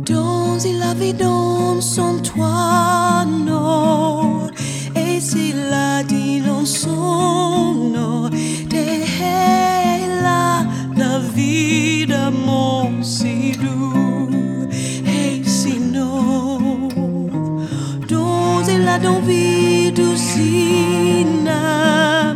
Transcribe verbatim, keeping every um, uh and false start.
Dans la vie dans son toit, non. Et s'il a dit non son nom, t'es là, la vie de mon si doux. Et sinon, dans la vie douce.